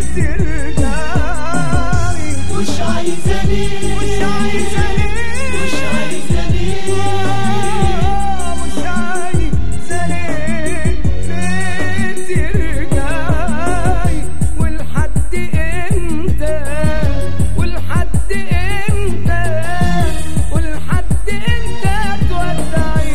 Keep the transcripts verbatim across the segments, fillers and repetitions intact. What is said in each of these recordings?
ترجعي. مش عايزة ليه، مش عايزة ليه، مش عايزة ليه، مش عايزة ليه، ليه ترجعي؟ ولحد امتى، ولحد امتى، ولحد امتى تودعي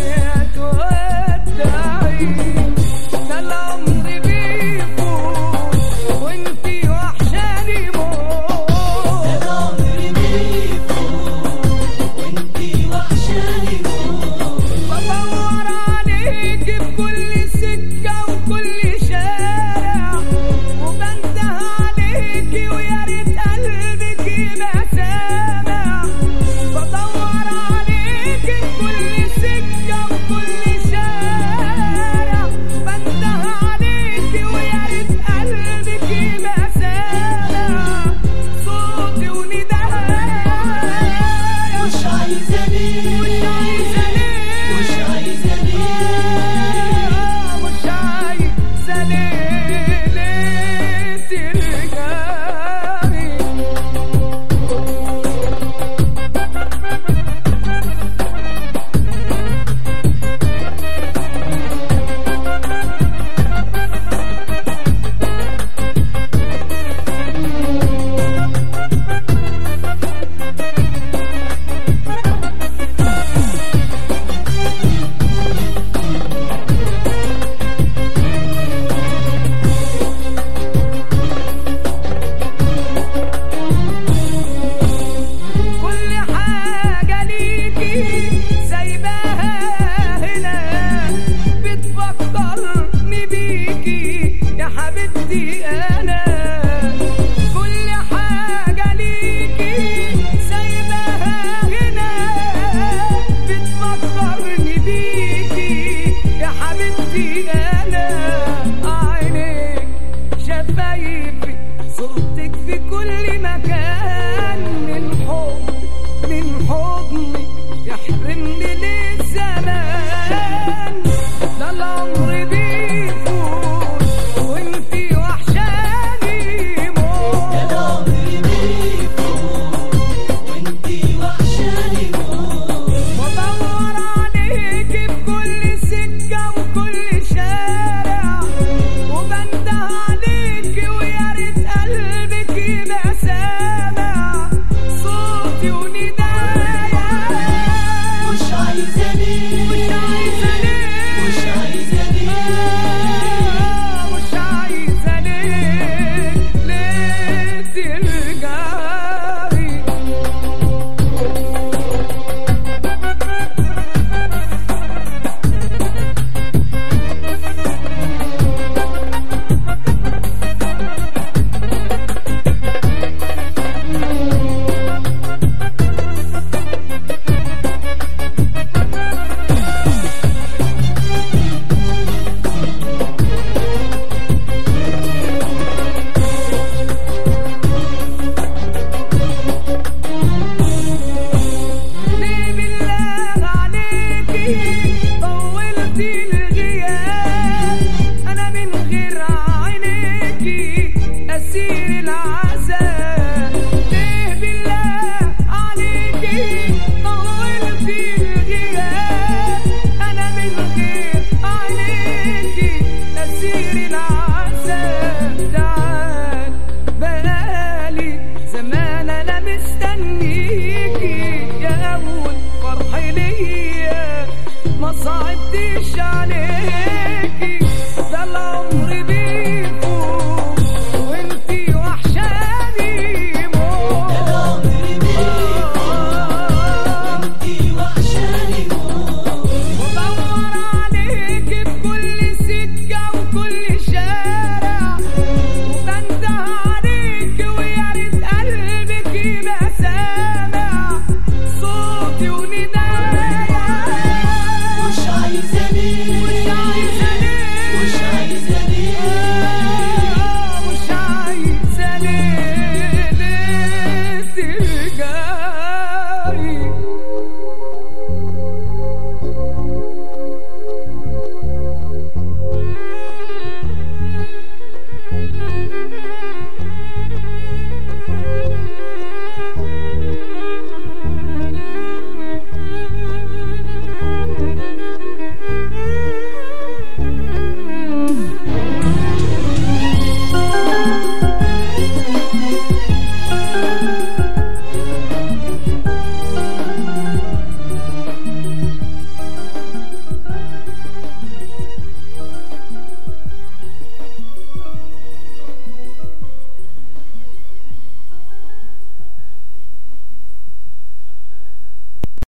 تودعي؟ ده العمر بيفوت وانتي وحشاني موت. ده العمر بيفوت وانتي وحشاني موت. بدور عليكي في كل سكة وكل شارع، وبنده عليكي ويا ريت قلبك يبقى سامع. بدور عليكي في كل سكة وكل شارع، بنده عليكي ويا ريت قلبك يبقى سامع. صوتي وندايا مش عايزة ليه، مش عايزة ليه، مش عايزة ليه، مش عايزة ليه، ليه ترجعي؟ كل حاجة ليكي سايباها هنا، بتفكرني بيكي يا حبيبتي أنا. كل حاجة ليكي سايباها هنا، بتفكرني بيكي يا حبيبتي أنا. عينيك شفايفي صورتك في كل مكان، من حب من حضنك يحرمني ليه الزمان. ده العمر بيفوت وانتي وحشاني موت. ده العمر بيفوت وانتي وحشاني موت. بدور عليكي في كل سكة وكل شارع، وبنده عليكي ويا ريت قلبك يبقى سامع. صوتي وندايا مش عايزة ليه، مش عايزة ليه، مش عايزة ليه، مش عايزة ليه، ليه ترجعي؟ ليه بالله عليكي طولتي الغياب؟ أنا من غير عينيكي أسير العالم.